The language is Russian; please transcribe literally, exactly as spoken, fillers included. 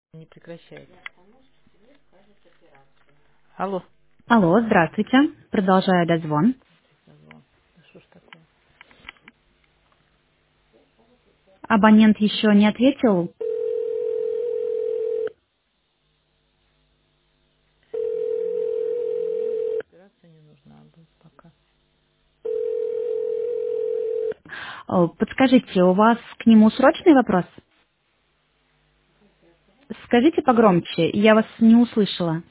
Не прекращает. Алло. Алло, здравствуйте. Продолжаю дозвон. Алло. Да что ж такое? Абонент еще не ответил. Операция не нужна будет пока. О, подскажите, у вас к нему срочный вопрос? Скажите погромче, я вас не услышала.